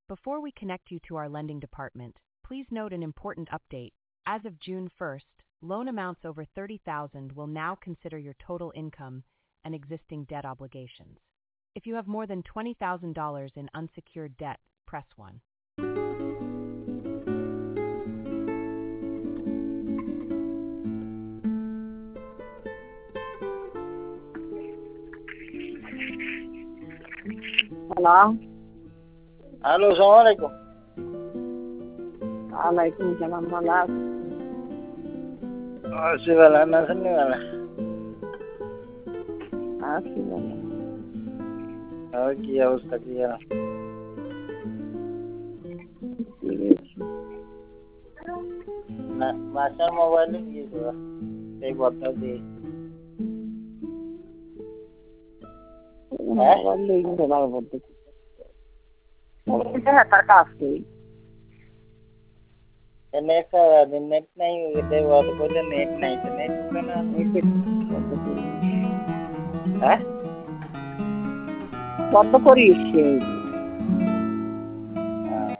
Before we connect you to our lending department, please note an important update. As of June 1st, loan amounts over $30,000 will now consider your total income and existing debt obligations. If you have more than $20,000 in unsecured debt, press 1. Hello. Halo, assalamualaikum. Waalaikumsalam malam. Sibala nasan ni wala? Sibala. কি অবস্থা কি জানো? না বাসার মোবাইলে দিয়েছিল এই বদলা দিয়ে মোবাইল দিয়ে দেওয়ার বলতে মোবাইলটা তার কাজ করি নেট নাই ওইটা বলে নেট নাই তো নেট না হ্যাঁ বন্ধ করিস